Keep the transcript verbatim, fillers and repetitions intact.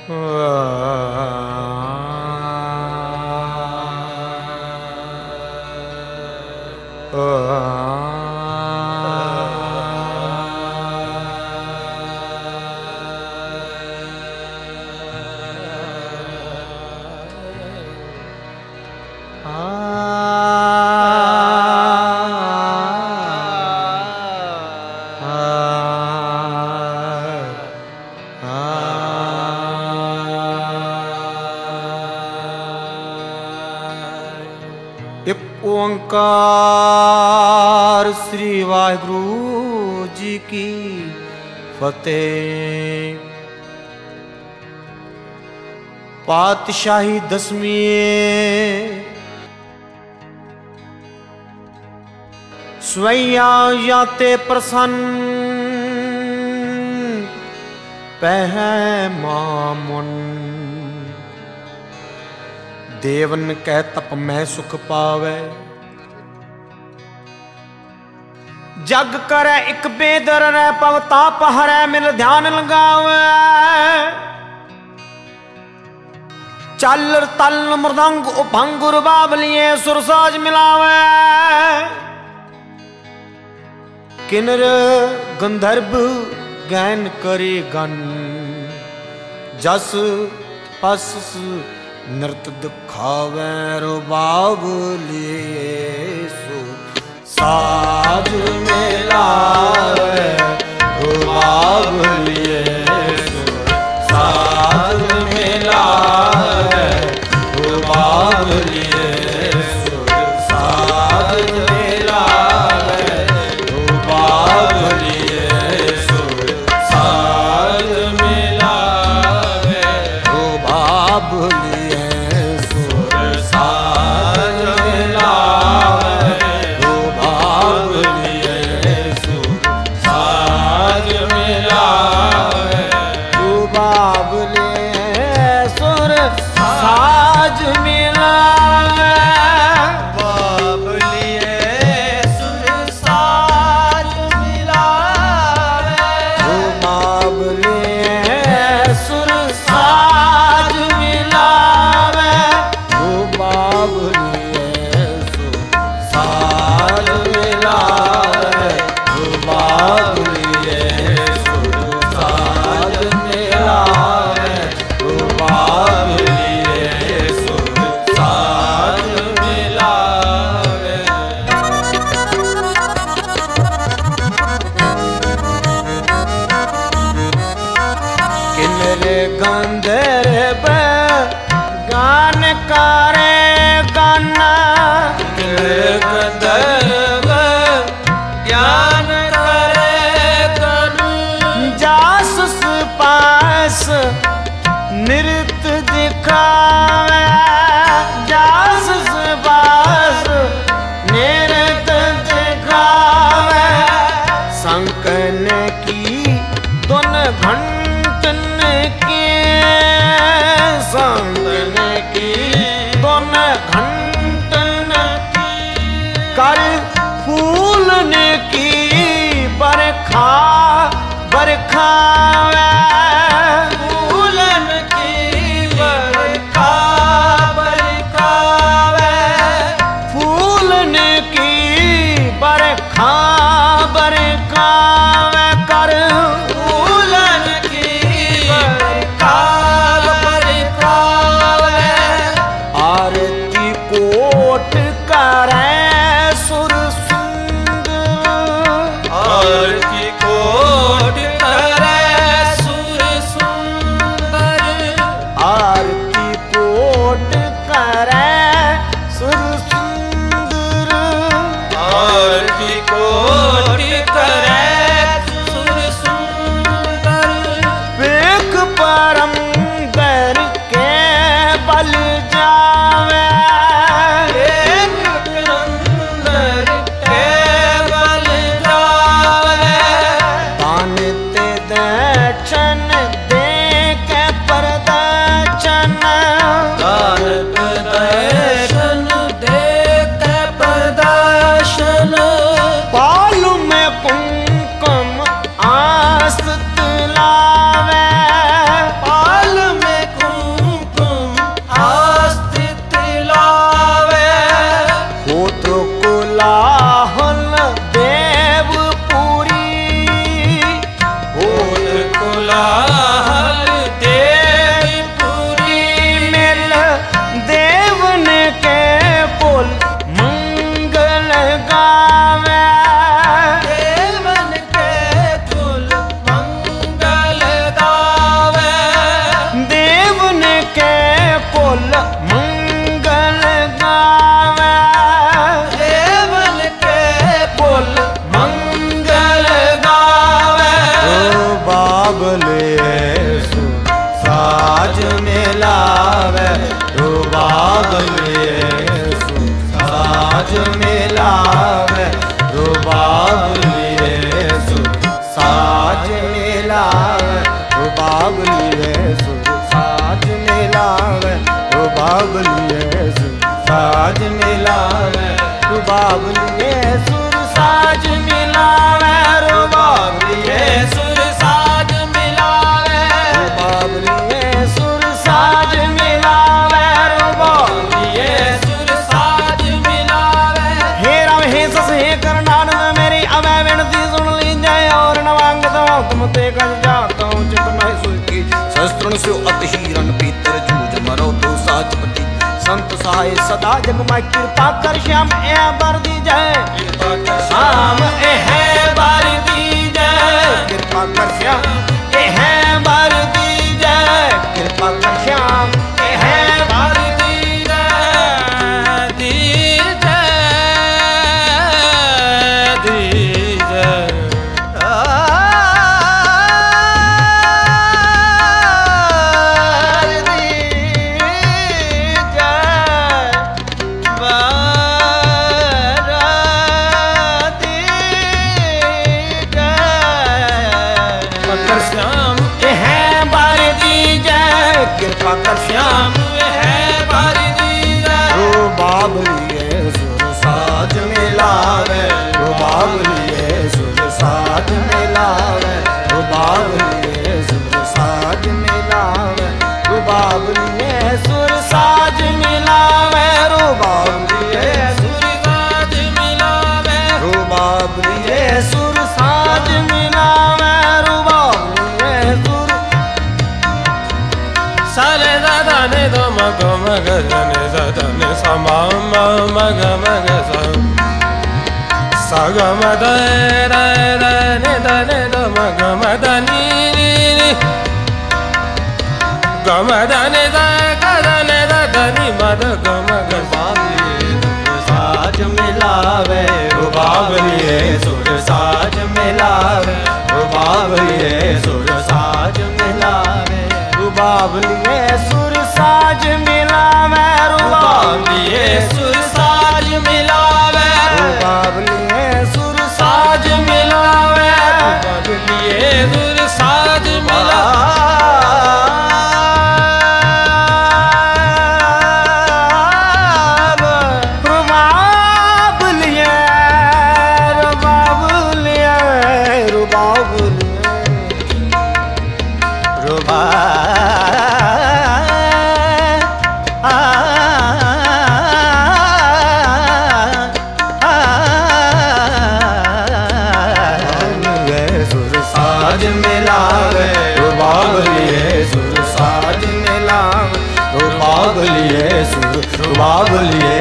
ओंकार श्री वाहिगुरु जी की फतेह। पातशाही दसवीं स्वैया याते प्रसन्न पह मामुन। देवन कह तप में सुख पावे, जग करे एक बेदर रे पवता पहरे मिल ध्यान लगावे। चल तल मृदंग उपंगुर बाबलिए सुरसाज मिलावे। किन्नर गंधर्व गैन करे गन, जस पस नृत्य दिखावे रो बाबलिए सु साज मिलावे रो बाबलिए सु साज मिलावे रो बाबलिए सु साज मिलावे रो बाबलिए सु साज मिलावे रो बाबलिए गंधर्व गान करे गाना। गंधर्व ज्ञान करे गाना, जासुस पास नृत्य दिखावे। जासुस पास नृत्य दिखावे। संकन की दोन घंटन की संगन की दोन घंटन कर फूलन की बरखा बरखा फूलन की बरखा बरखा फूलन की बरखा बरखा कर फूलन की बरखा बरखा। आरती कोट करे सुर सुंदर। आरती कोट करे सुर सुंदर। आरती कोट करे सुर सुंदर। आरती कोट करे सुर सुंदर। वेख परम दर के बल जावे। वेख परम दर के बल जावे। दान ते दर्शन दे के प्रदर्शन। दान ते दर्शन दे के प्रदर्शन। पालू में कुमकुम आस्त लावे। पाल में कोलाहल देवपुरी मिल देवन के कुल मंगल गावे देवन के कुल मंगल गावे देवन के कुल मंगल गावे देवन के कुल मंगल गावे बाबले सु साज मिलावे रो बाबले सु साज मिलावे रो बाबले सु साज मिलावे रो बाबले सु साज मिलावे रो बाबले सु साज मिलावे रो बाबले सुर साज मिलावे रो बाबले सुर साज मिलावे बाबलिए सुर साज मिलावे रो ये सुर साज मिलावे हे राम हे सस हे करनान मेरी अवै विनती सुन लीजै और नवांग दो तुम ते गज जाता हूँ चित में सुखी शस्त्रण से अति हीरन पीतर जूझ मरो तो साजपति संत सहाय सदा जग में कृपा कर श्याम ए बर दी जय कृपा कर श्याम ए है बर दी जय कृपा कर श्याम ए है बर दी जय कृपा कर श्याम ए है बर दी दीज दीज कर श्याम ए है बर दी जय कृपा कर श्याम श्याम है बारी दीज रो बाबलिए सुर साज मिलावे रो बाबलिए सुर साज मिलावे रो बाबलिए सुर साज मिलावे रो बाबलिए सुर साज मिलावे रो बाबलिए सुर साज मिलावे रो बाबलिए सुर साज मिलावे रो बाबलिए सुर सारे दादा ने दो मग मग जने सदने समा मग मग सग मद रे रे ने दने दो मग मद नी नी नी ग मद ने द ग ने द नी मद ग मग साज मिलावे रो बाबलिए सुर साज मिलावे रो बाबलिए सुर साज मिलावे रो बाबलिए सुर साज मिलावे रो बाबलिए सुर साज मिलावे रो बाबलिए सुर साज मिलावे बाबलिए सुर साज मिलावे रो बाबलिए रो बाबलिए रो बाबलिए रो बा सुर साज मिलावे रो बाबलिए सुर साज मिलावे रो बाबलिए सुर रो बाबलिए